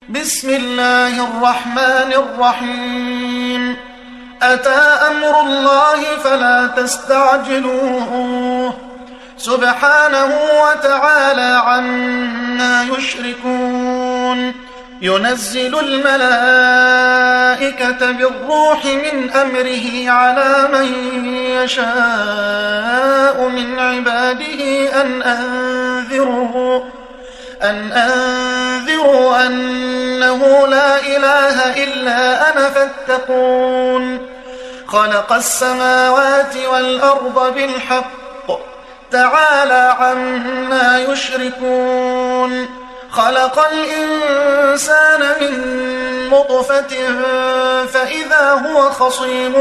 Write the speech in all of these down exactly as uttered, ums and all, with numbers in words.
بسم الله الرحمن الرحيم. أتى أمر الله فلا تستعجلوه سبحانه وتعالى عما يشركون. ينزل الملائكة بالروح من أمره على من يشاء من عباده أن أنذروا أن أنذروا أنه لا إله إلا أنا فاتقون. خلق السماوات والأرض بالحق تعالى عما يشركون. خلق الإنسان من نطفة فإذا هو خصيم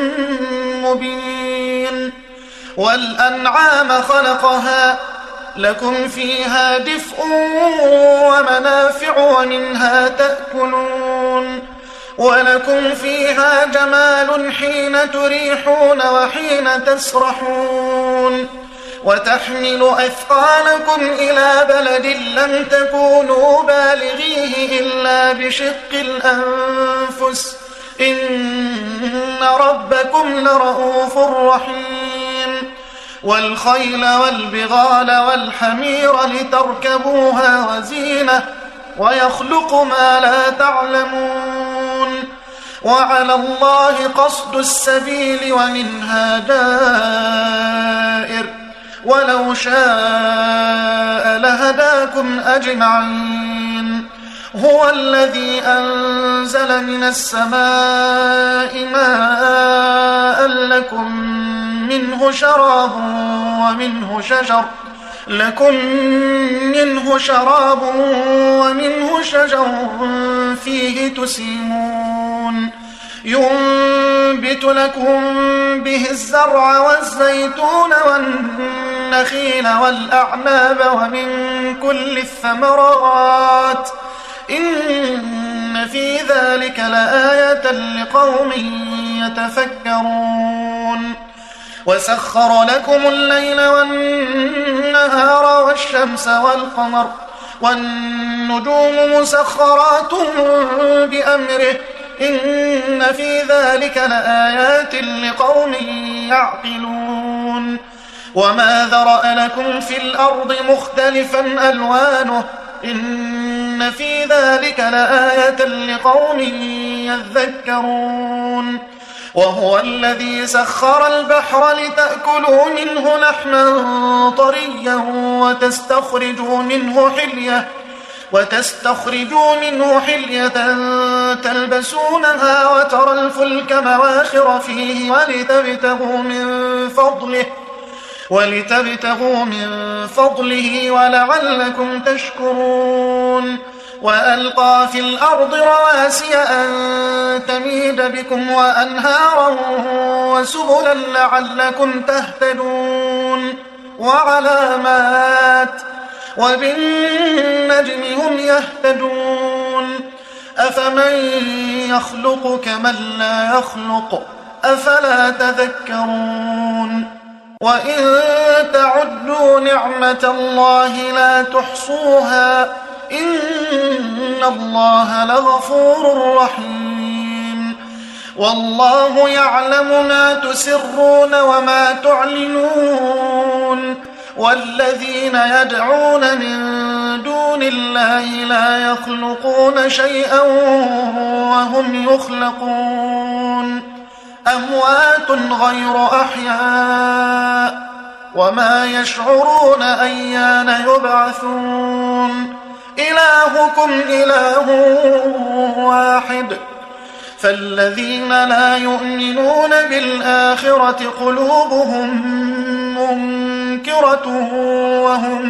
مبين. والأنعام خلقها لكم فيها دفء ومنافع ومنها تأكلون. ولكم فيها جمال حين تريحون وحين تسرحون. وتحمل أثقالكم إلى بلد لم تكونوا بالغيه إلا بشق الأنفس إن ربكم لرؤوف رحيم. والخيل والبغال والحمير لتركبوها وزينة ويخلق ما لا تعلمون. وعلى الله قصد السبيل ومنها دائر ولو شاء لهداكم أجمعين. هو الذي أنزل من السماء ماء لكم منه شراب ومنه شجر لكم منه شراب ومنه شجر فيه تسيمون. ينبت لكم به الزرع والزيتون والنخيل والأعناب ومن كل الثمرات إن في ذلك لآية لقوم يتفكرون. وسخر لكم الليل والنهار والشمس والقمر والنجوم مسخرات بأمره إن في ذلك لآيات لقوم يعقلون. وما ذرأ لكم في الأرض مختلفا ألوانه إن في ذلك لآية لقوم يذكرون. وهو الذي سخر البحر لتأكلوا منه لحما طريا وتستخرجوا منه حلية وتستخرجوا منه حلية تلبسونها وترى الفلك مواخر فيه ولتبتغوا من فضله ولتبتغوا من فضله ولعلكم تشكرون. وألقى في الأرض رواسي أن تميد بكم وأنهارا وسبلا لعلكم تهتدون. وعلامات وبالنجم هم يهتدون. أفمن يخلق كمن لا يخلق أفلا تذكرون. وإن تعدوا نعمة الله لا تحصوها إن الله لغفور رحيم. والله يعلم ما تسرون وما تعلنون. والذين يدعون من دون الله لا يخلقون شيئا وهم يخلقون. أموات غير أحياء وما يشعرون أيان يبعثون. إلهكم إله واحد فالذين لا يؤمنون بالآخرة قلوبهم منكرة وهم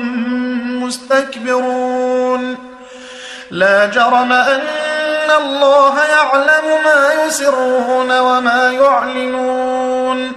مستكبرون. لا جرم أن الله يعلم ما يسرون وما يعلنون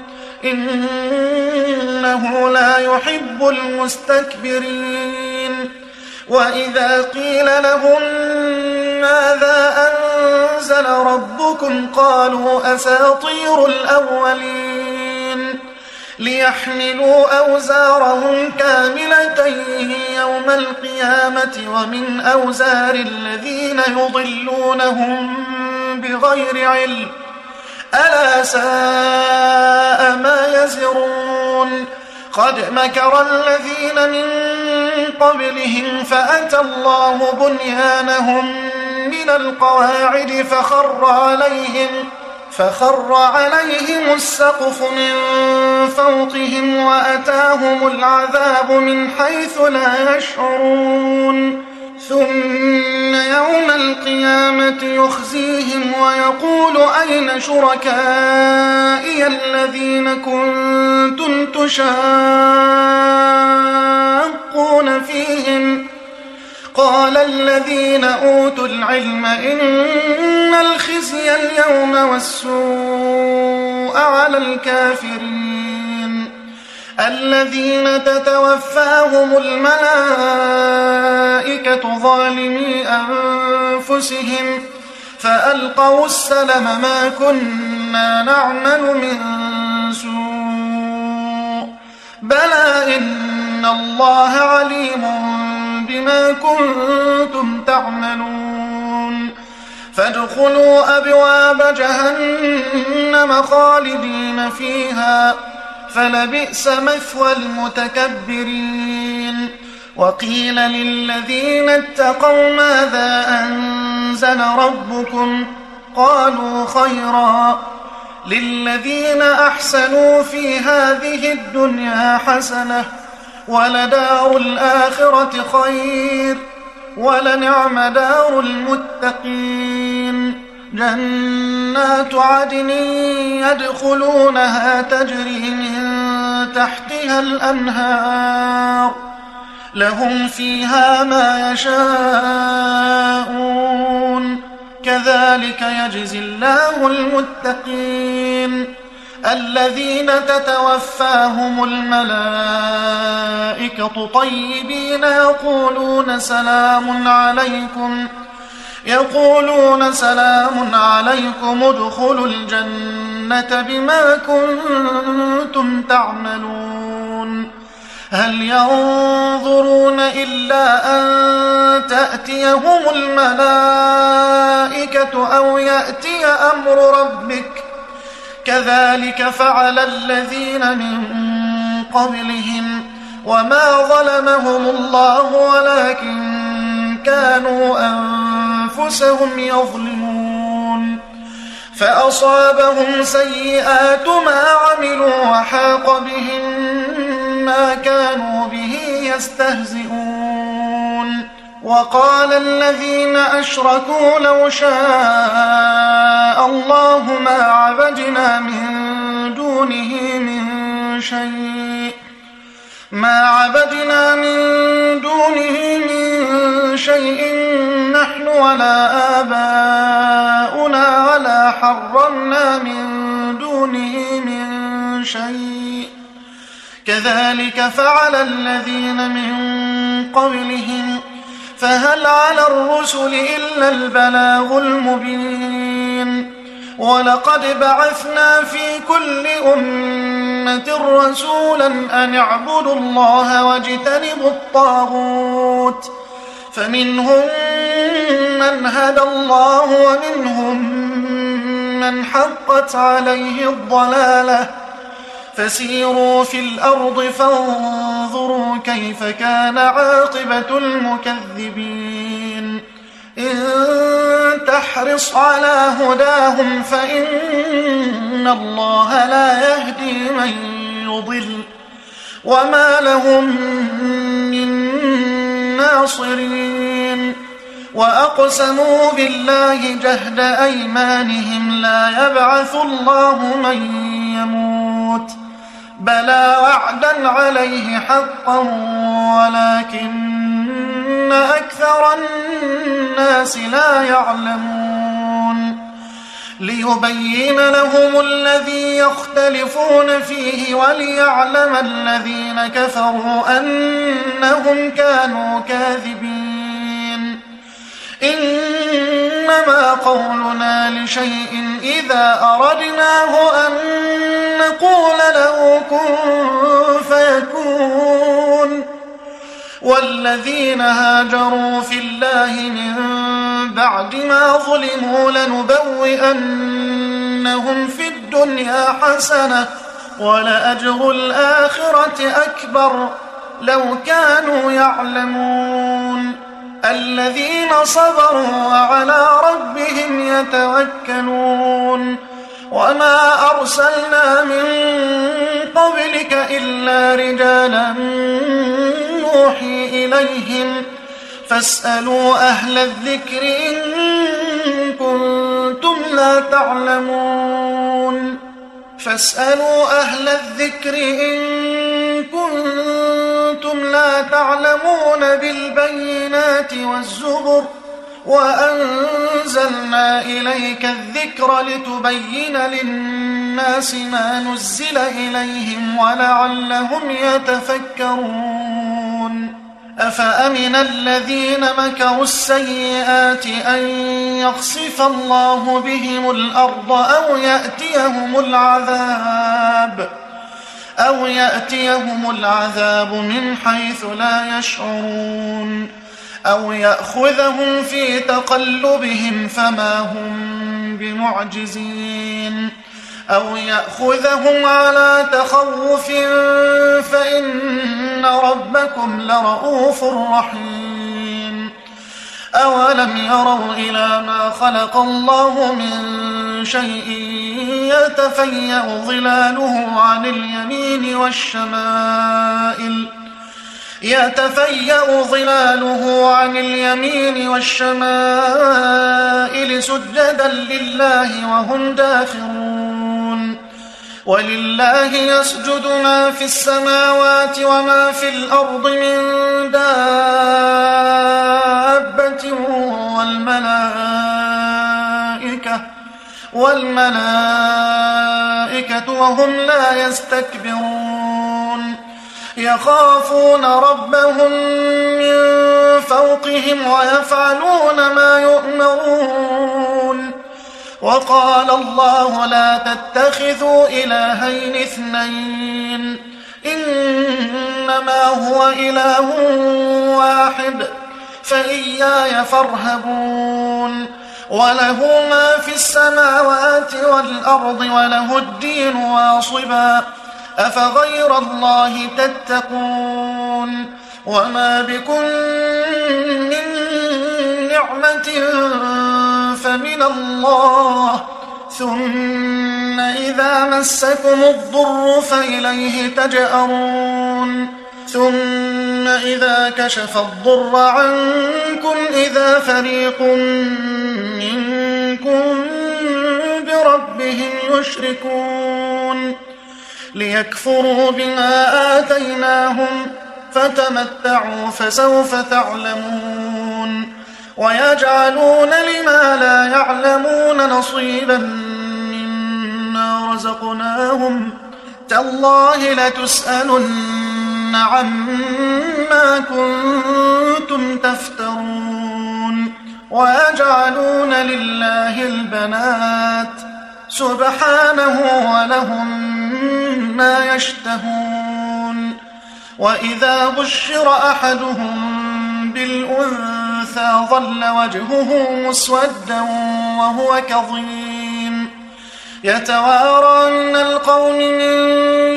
إنه لا يحب المستكبرين. وإذا قيل لهم ماذا أنزل ربكم قالوا أساطير الأولين ليحملوا أوزارهم كاملة يوم القيامة ومن أوزار الذين يضلونهم بغير علم ألا ساء ما يزرون قد مكر الذين من قبلهم فأتى الله بنيانهم من القواعد فخر عليهم فخر عليهم السقف من فوقهم وأتاهم العذاب من حيث لا يشعرون ثم يوم القيامة يخزيهم ويقول أين شركائي الذين كنتم تشاقون فيهم قال الذين أوتوا العلم إن الخزي اليوم والسوء على الكافرين الذين تتوفاهم الملائكة ظالمي أنفسهم فألقوا السلم ما كنا نعمل من سوء بلى إن الله عليم بما كنتم تعملون فادخلوا أبواب جهنم خالدين فيها فلبئس مثوى المتكبرين وقيل للذين اتقوا ماذا أنزل ربكم قالوا خيرا للذين أحسنوا في هذه الدنيا حسنة ولدار الآخرة خير ولنعم دار المتقين جنات عدن يدخلونها تجري من تحتها الأنهار لهم فيها ما يشاءون كذلك يجزي الله المتقين الذين تتوفاهم الملائكة طيبين يقولون سلام عليكم يقولون سلام عليكم ادخلوا الجنة بما كنتم تعملون هل ينظرون إلا أن تأتيهم الملائكة أو يأتي أمر ربك كذلك فعل الذين من قبلهم وما ظلمهم الله ولكن كانوا أنفسهم يظلمون فأصابهم سيئات ما عملوا وحاق بهم ما كانوا به يستهزئون وقال الذين أشركوا لو شاء الله ما عبدنا من دونه من شيء ما عبدنا من دونه من شيء نحن ولا آباؤنا ولا حرمنا من دونه من شيء كذلك فعل الذين من قبلهم فهل على الرسل إلا البلاغ المبين ولقد بعثنا في كل أمة رسولا أن اعبدوا الله واجتنبوا الطاغوت فمنهم من هدى الله ومنهم من حقت عليه الضلالة فسيروا في الأرض فانظروا كيف كان عاقبة المكذبين إن تحرص على هداهم فإن الله لا يهدي من يضل وما لهم من ناصرين وأقسموا بالله جهد أيمانهم لا يبعث الله من يموت بلى وعدا عليه حقا ولكن أكثر الناس لا يعلمون ليبين لهم الذي يختلفون فيه وليعلم الذين كفروا أنهم كانوا كاذبين إنما قولنا لشيء إذا أردناه أن نقول له كن فيكون. والذين هاجروا في الله من بعد ما ظلموا لنبوئنهم في الدنيا حسنة ولأجر الآخرة أكبر لو كانوا يعلمون. الذين صبروا وعلى ربهم يتوكلون. وما أرسلنا من قبلك إلا رجالا نوحي إليهم فاسألوا أهل الذكر إن كنتم لا تعلمون فاسألوا أهل الذكر إن كنتم لا تعلمون بالبينات والزبر وأنزلنا إليك الذكر لتبين للناس ما نزل إليهم ولعلهم يتفكرون. أفأمن الذين مكروا السيئات أن يخسف الله بهم الأرض أو يأتيهم العذاب أو يأتيهم العذاب من حيث لا يشعرون أو يأخذهم في تقلبهم فما هم بمعجزين أو يأخذهم على تخوف فإن ربكم لرؤوف رحيم. أولم يروا إلى ما خلق الله من شيء يتفيأ ظلاله عن اليمين والشمائل يتفيأ ظلاله عن اليمين والشمائل سجدا لله وهم داخرون. ولله يسجد ما في السماوات وما في الأرض من دابة والملائكة والملائكة وهم لا يستكبرون. يخافون ربهم من فوقهم ويفعلون ما يؤمرون. وقال الله لا تتخذوا إلهين اثنين إنما هو إله واحد فإياي فارهبون. وله ما في السماوات والأرض وله الدين واصبا أفغير الله تتقون. وما بكم من نعمة فمن الله ثم إذا مسكم الضر فإليه تجأرون. ثم إذا كشف الضر عنكم إذا فريق منكم بربهم يشركون ليكفروا بما آتيناهم فتمتعوا فسوف تعلمون. ويجعلون لما لا يعلمون نصيبا مما رزقناهم تالله لتسألن عما كنتم تفترون. ويجعلون لله البنات سبحانه ولهم ما يشتهون. وإذا بشر أحدهم بالأنثى ظل وجهه مسودا وهو كظيم يتوارى من القوم من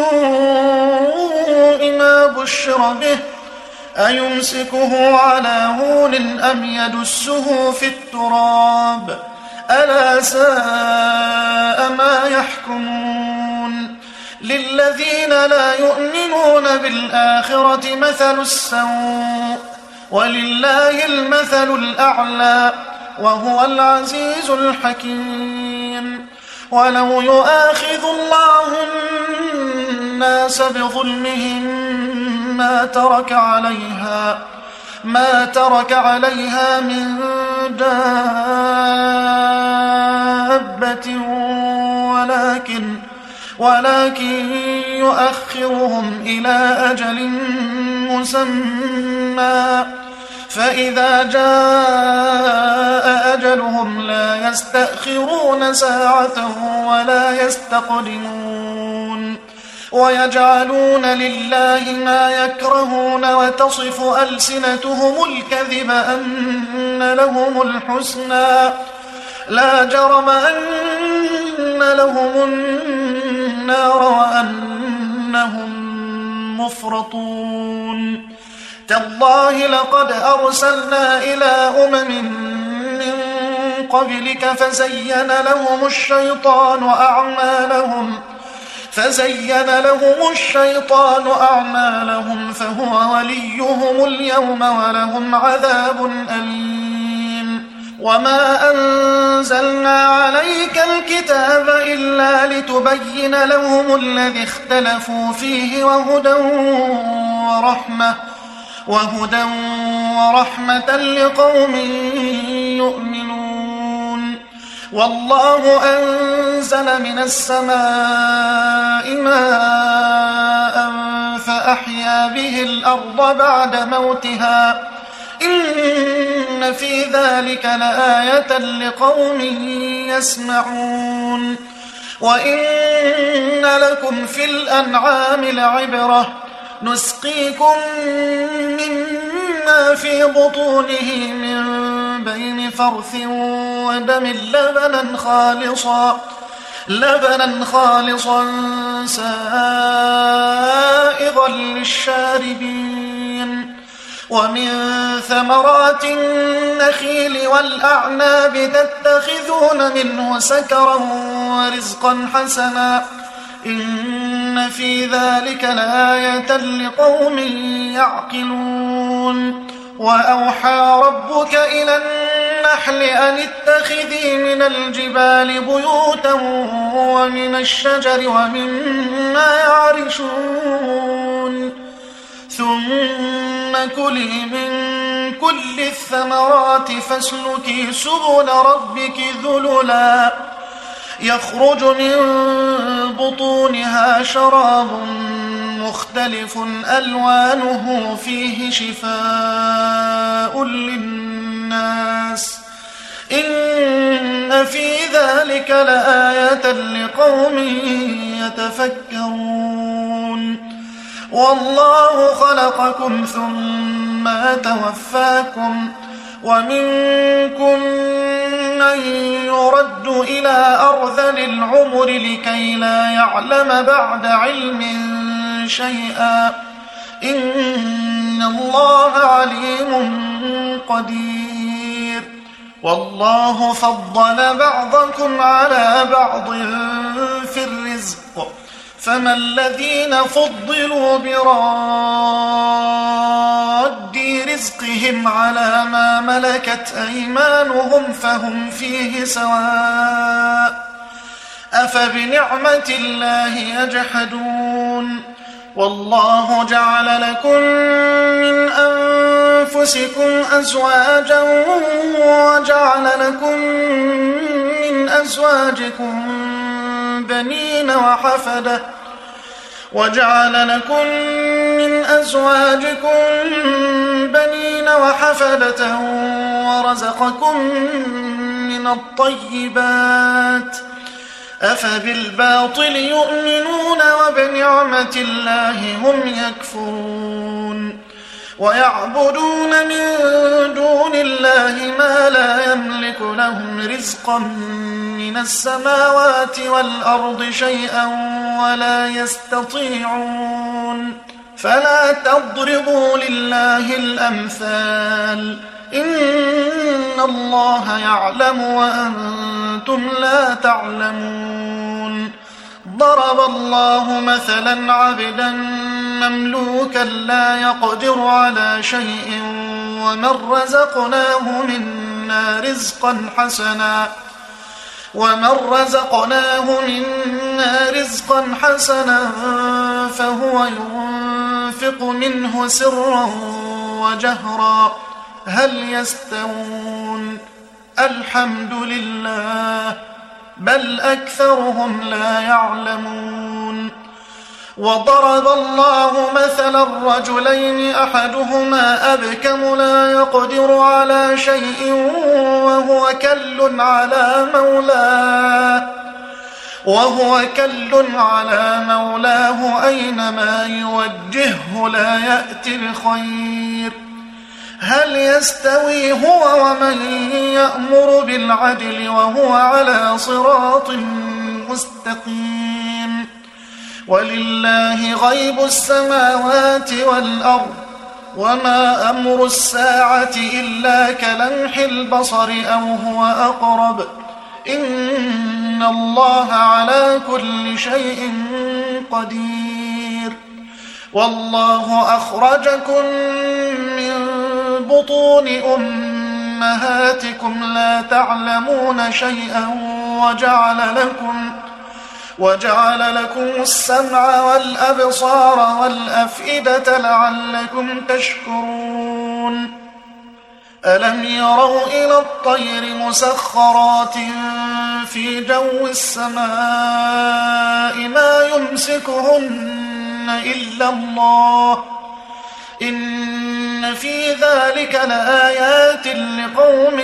سوء ما بشر به أيمسكه على هون أم يدسه في التراب ألا ساء ما يحكمون. للذين لا يؤمنون بالآخرة مثل السوء ولله المثل الأعلى وهو العزيز الحكيم. ولو يؤاخذ الله الناس بظلمهم ما ترك عليها ما ترك عليها من دابة ولكن ولكن يؤخرهم إلى أجل مسمى فإذا جاء أجل أجلهم لا يستأخرون ساعة ولا يستقدمون ويجعلون لله ما يكرهون وتصف ألسنتهم الكذب أن لهم الحسنى لا جرم أن لهم النار وأنهم مفرطون تالله لقد أرسلنا إلى أمم من قبلك فزين لهم الشيطان أعمالهم فزين لهم الشيطان أعمالهم فهو وليهم اليوم ولهم عذاب أليم وما أنزلنا عليك الكتاب إلا لتبين لهم الذي اختلفوا فيه وهدى ورحمة وهدى ورحمة لقوم يؤمنون والله أنزل من السماء ماء فأحيا به الأرض بعد موتها إن في ذلك لآية لقوم يسمعون وإن لكم في الأنعام لعبرة نسقيكم مما في بطونه من بين فرث ودم لبنا خالصا لبنا خالصا سائغا للشاربين ومن ثمرات النخيل والأعناب تتخذون منه سكرا ورزقا حسنا إن في ذلك لآية لقوم يعقلون وأوحى ربك إلى النحل أن اتخذي من الجبال بيوتا ومن الشجر ومما يعرشون ثم كلي من كل الثمرات فاسلكي سبل ربك ذللا يخرج من بطونها شراب مختلف ألوانه فيه شفاء للناس إن في ذلك لآية لقوم يتفكرون والله خلقكم ثم توفاكم ومنكم من يرد إلى أرذل العمر لكي لا يعلم بعد علم شيئا إن الله عليم قدير والله فضل بعضكم على بعض في الرزق فما الذين فضلوا براد رزقهم على ما ملكت أيمانهم فهم فيه سواء أفبنعمة الله يجحدون والله جعل لكم من أنفسكم أزواجا وجعل لكم من أزواجكم بنين وحفدة وجعل لكم من أزواجكم بنين وحفدة ورزقكم من الطيبات أفبالباطل يؤمنون وبنعمة الله هم يكفرون ويعبدون من دون الله ما لا يملك لهم رزقا من السماوات والأرض شيئا ولا يستطيعون فلا تضربوا لله الأمثال إن الله يعلم وأنتم لا تعلمون ضرب الله مثلا عبدا مملوكا لا يقدر على شيء ومن رزقناه منا رزقا حسنا ومن رزقناه منا رزقا حسنا فهو ينفق منه سرا وجهرا هل يستوون الحمد لله بل أكثرهم لا يعلمون وضرب الله مثلا رجلين أحدهما أبكم لا يقدر على شيء وهو وهو كل على مولاه وهو كل على مولاه أينما يوجهه لا يأتي بخير هل يستوي هو ومن يأمر بالعدل وهو على صراط مستقيم ولله غيب السماوات والأرض وما أمر الساعة إلا كلمح البصر أو هو أقرب إن الله على كل شيء قدير والله أخرجكم من بطون أمهاتكم لا تعلمون شيئا وجعل لكم وجعل لكم السمع والأبصار والأفئدة لعلكم تشكرون ألم يروا إلى الطير مسخرات في جو السماء ما يمسكهن إلا الله إن في ذلك لآيات لقوم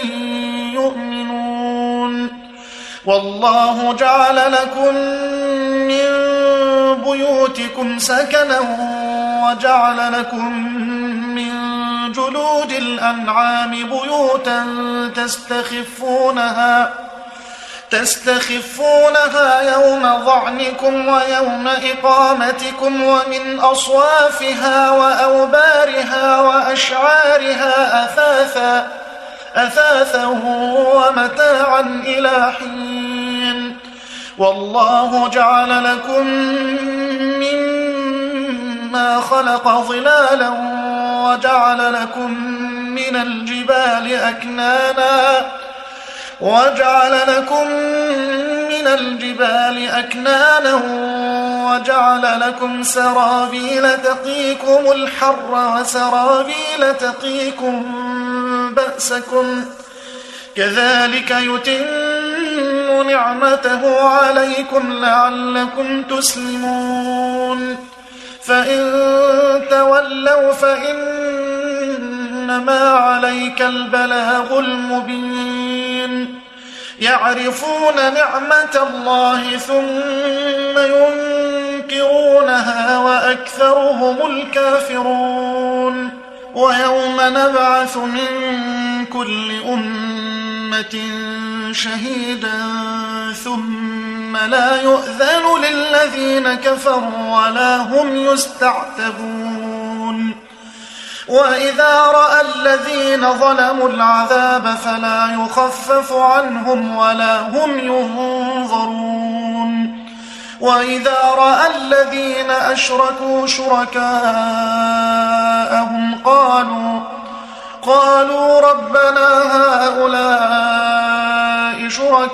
يؤمنون والله جعل لكم من بيوتكم سكنا وجعل لكم من جلود الأنعام بيوتا تستخفونها تستخفونها يوم ظعنكم ويوم إقامتكم ومن أصوافها وأوبارها وأشعارها أثاثا أثاثا ومتاعا إلى حين والله جعل لكم مما خلق ظلالا وجعل لكم من الجبال أكنانا وجعل لكم من الجبال أكنانا وجعل لكم سرابيل تقيكم الحر وسرابيل تقيكم بأسكم كذلك يتم نعمته عليكم لعلكم تسلمون فإن تولوا فإنما عليك البلاغ المبين يعرفون نعمة الله ثم ينكرونها وأكثرهم الكافرون ويوم نبعث من كل أمة شهيدا ثم لا يؤذن للذين كفروا ولا هم يستعتبون وإذا رأى الذين ظلموا العذاب فلا يخفف عنهم ولا هم ينظرون وإذا رأى الذين أشركوا شركاءهم قالوا قالوا ربنا هؤلاء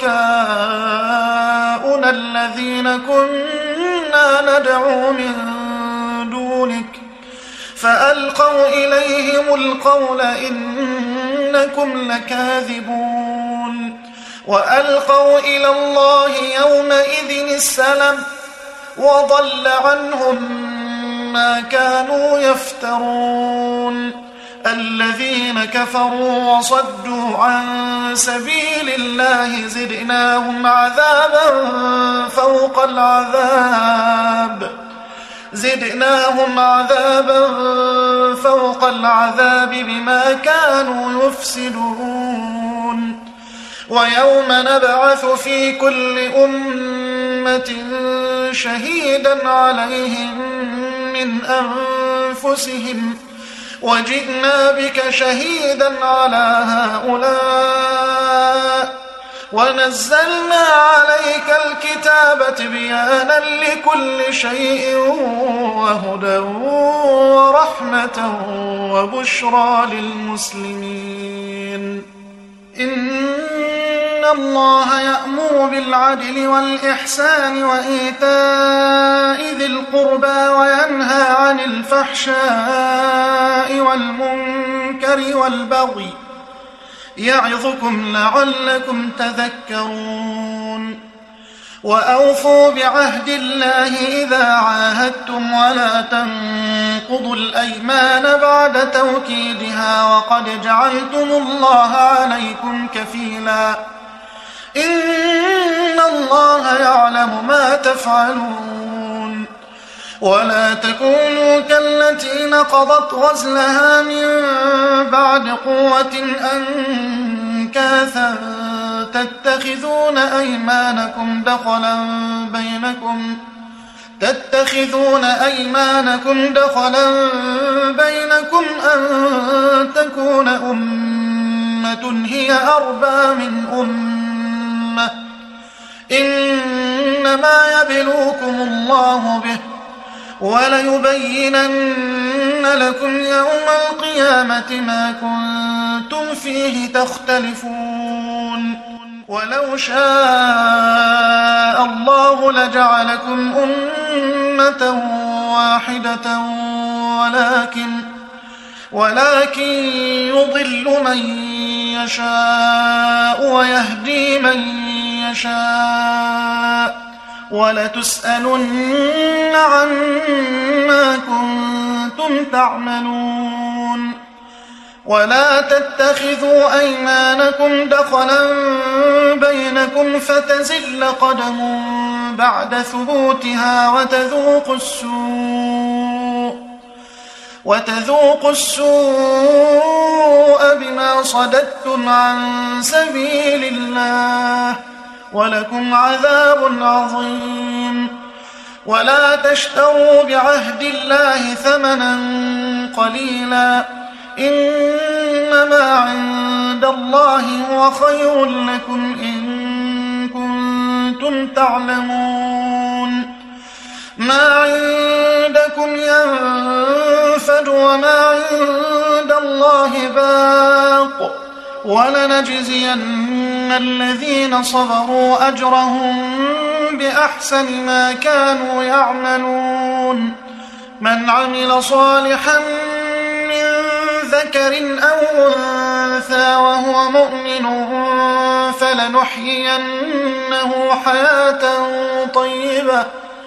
شركاؤنا الذين كنا ندعو من دونك فألقوا إليهم القول إنكم لكاذبون وألقوا إلى الله يومئذ السلام وضل عنهم ما كانوا يفترون الذين كفروا وصدوا عن سبيل الله زدناهم عذابا فوق العذاب زدناهم عذابا فوق العذاب بما كانوا يفسدون ويوم نبعث في كل أمة شهيدا عليهم من أنفسهم وجئنا بك شهيدا على هؤلاء ونزلنا عليك الكتاب تبيانا لكل شيء وهدى ورحمة وبشرى للمسلمين إن الله يأمر بالعدل والإحسان وإيتاء ذي القربى وينهى عن الفحشاء والمنكر والبغي يعظكم لعلكم تذكرون وأوفوا بعهد الله إذا عاهدتم ولا تنقضوا الأيمان بعد توكيدها وقد جعلتم الله عليكم كفيلا إن الله يعلم ما تفعلون ولا تكونوا كالتي نقضت غزلها من بعد قوة أنكاثا تتخذون أيمانكم دخلا بينكم تتخذون أيمانكم دخلا بينكم أن تكون أمة هي أربى من أمة إنما يبلوكم الله به وليبينن لكم يوم القيامة ما كنتم فيه تختلفون ولو شاء الله لجعلكم أمة واحدة ولكن ولكن يضل من يشاء ويهدي من يشاء ولتسألن عما كنتم تعملون ولا تتخذوا أيمانكم دخلا بينكم فتزل قدم بعد ثبوتها وتذوقوا السوء وتذوقوا السوء بما صددتم عن سبيل الله ولكم عذاب عظيم ولا تشتروا بعهد الله ثمنا قليلا إنما عند الله هو خير لكم إن كنتم تعلمون ما عندكم ينفد وما عند الله باق ولنجزين الذين صبروا أجرهم بأحسن ما كانوا يعملون من عمل صالحا من ذكر أو أنثى وهو مؤمن فلنحيينه حياة طيبة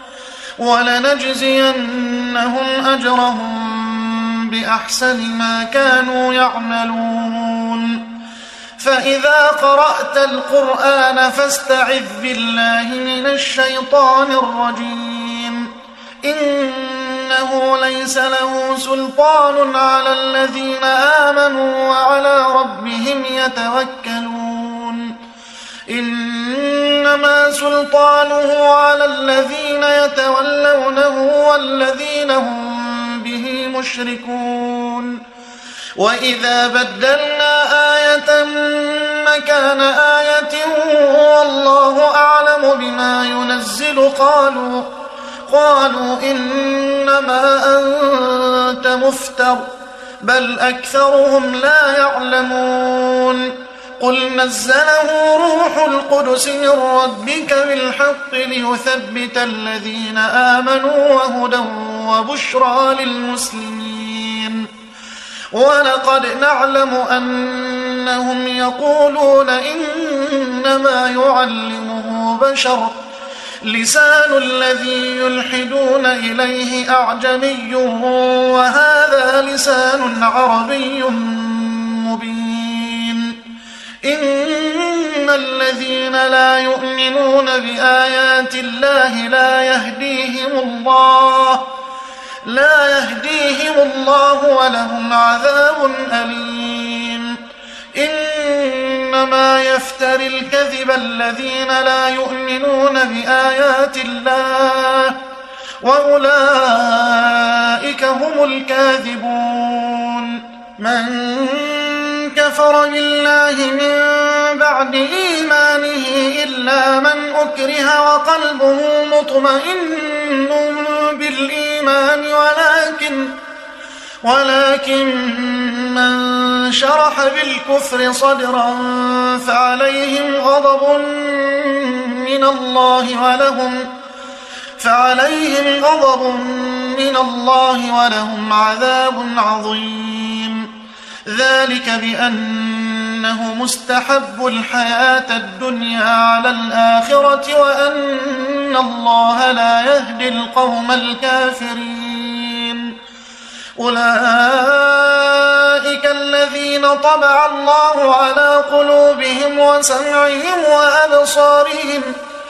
ولنجزينهم أجرهم بأحسن ما كانوا يعملون فإذا قرأت القرآن فاستعذ بالله من الشيطان الرجيم إنه ليس له سلطان على الذين آمنوا وعلى ربهم يتوكلون إنما سلطانه على الذين يتولونه والذين هم به مشركون وإذا بدلنا آية مكان آية والله أعلم بما ينزل قالوا قالوا إنما أنت مفتر بل أكثرهم لا يعلمون قل نزله روح القدس من ربك بالحق ليثبت الذين آمنوا وهدى وبشرى للمسلمين ولقد نعلم أنهم يقولون إنما يعلمه بشر لسان الذي يلحدون إليه أعجمي وهذا لسان عربي مبين إن الذين لا يؤمنون بآيات الله لا يهديهم الله لا يهديهم الله ولهم عذاب أليم إنما يفتري الكذب الذين لا يؤمنون بآيات الله وأولئك هم الكاذبون من كفر بالله من بعد إيمانه إلا من أكره وقلبه مطمئن بالإيمان ولكن ولكن من شرح بالكفر صدرا فعليهم غضب من الله ولهم فعليهم غضب من الله ولهم عذاب عظيم ذلك بأن أنه مستحب الحياة الدنيا على الآخرة وأن الله لا يهدي القوم الكافرين. أولئك الذين طبع الله على قلوبهم وسمعهم وأبصارهم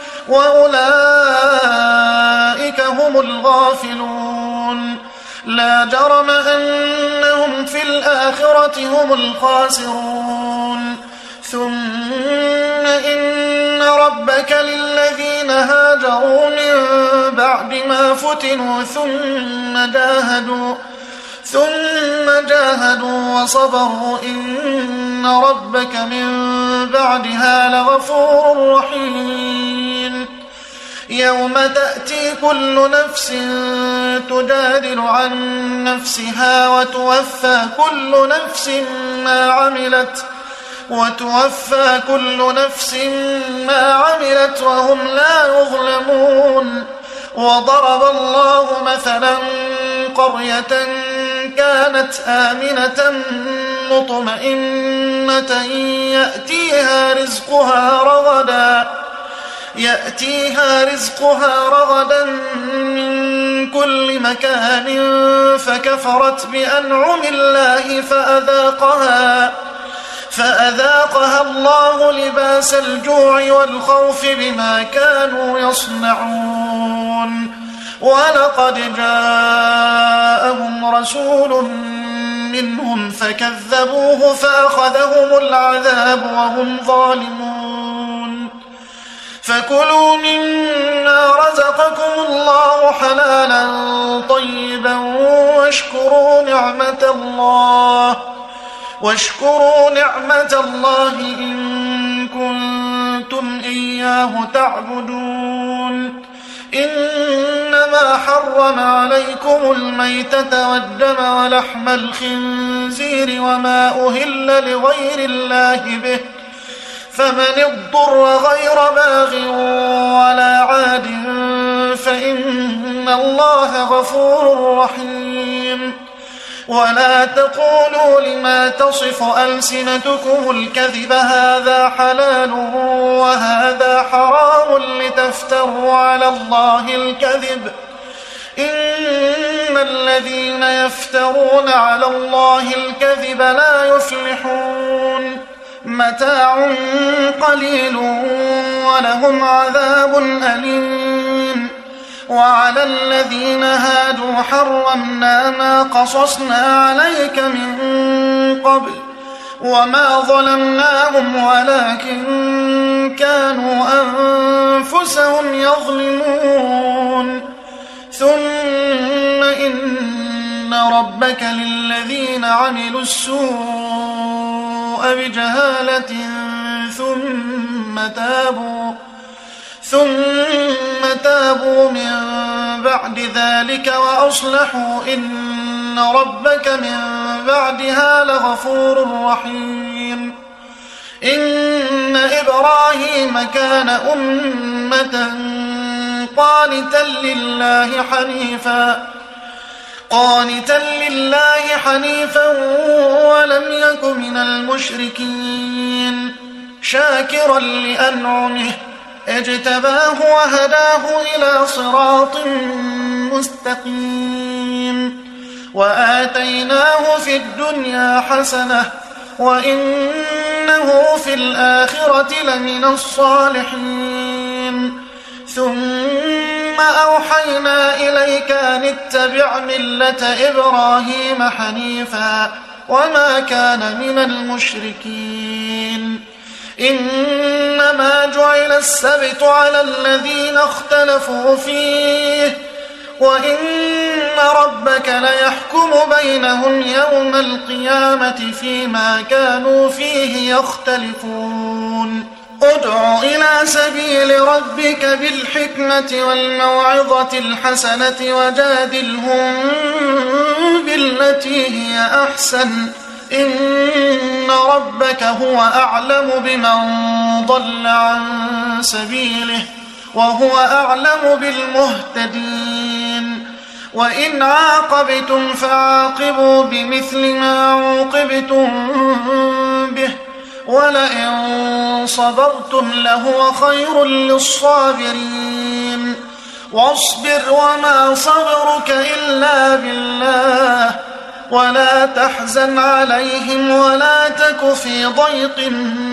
وأولئك هم الغافلون. لا جرم أنهم في الآخرة هم الخاسرون. ثم إن ربك للذين هاجروا من بعد ما فتنوا ثم جاهدوا ثم جاهدوا وصبروا إن ربك من بعدها لغفور رحيم. يوم تأتي كل نفس تجادل عن نفسها وتوفى كل نفس ما عملت وتوفى كل نفس ما عملت وهم لا يظلمون. وضرب الله مثلا قرية كانت آمنة مطمئنة يأتيها رزقها رغدا يأتيها رزقها رغدا من كل مكان فكفرت بأنعم الله فأذاقها فأذاقها الله لباس الجوع والخوف بما كانوا يصنعون. ولقد جاءهم رسول منهم فكذبوه فأخذهم العذاب وهم ظالمون. فكلوا مما رزقكم الله حلالا طيبا واشكروا نعمة الله واشكروا نعمة الله إن كنتم إياه تعبدون. إنما حرم عليكم الميتة والدم ولحم الخنزير وما أهل لغير الله به فمن اضطر غير باغ ولا عاد فإن الله غفور رحيم. ولا تقولوا لما تصف ألسنتكم الكذب هذا حلال وهذا حرام لتفتروا على الله الكذب إن الذين يفترون على الله الكذب لا يفلحون. متاع قليل ولهم عذاب أليم. وعلى الذين هادوا حرمنا ما قصصنا عليك من قبل وما ظلمناهم ولكن كانوا أنفسهم يظلمون. ثم إن ربك للذين عملوا السوء بجهالة ثم تابوا ثم تابوا من بعد ذلك وأصلحوا إن ربك من بعدها لغفور رحيم. إن إبراهيم كان أمة قانتا لله حنيفا قانتا لله حنيفا ولم يك من المشركين شاكرا لأنعمه اجتباه وهداه إلى صراط مستقيم. وآتيناه في الدنيا حسنة وإنه في الآخرة لمن الصالحين. ثم أوحينا إليك أن اتبع ملة إبراهيم حنيفا وما كان من المشركين. إنما جعل السبت على الذين اختلفوا فيه وإن ربك ليحكم بينهم يوم القيامة فيما كانوا فيه يختلفون. ادع إلى سبيل ربك بالحكمة والموعظة الحسنة وجادلهم بالتي هي أحسن إن ربك هو أعلم بمن ضل عن سبيله وهو أعلم بالمهتدين. وإن عاقبتم فعاقبوا بمثل ما عوقبتم به ولئن صبرتم لهو خير للصابرين واصبر وما صبرك إلا بالله ولا تحزن عليهم ولا تك في ضيق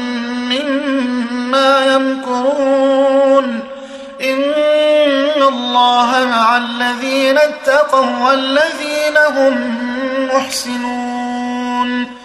مما يمكرون إن الله مع الذين اتقوا والذين هم محسنون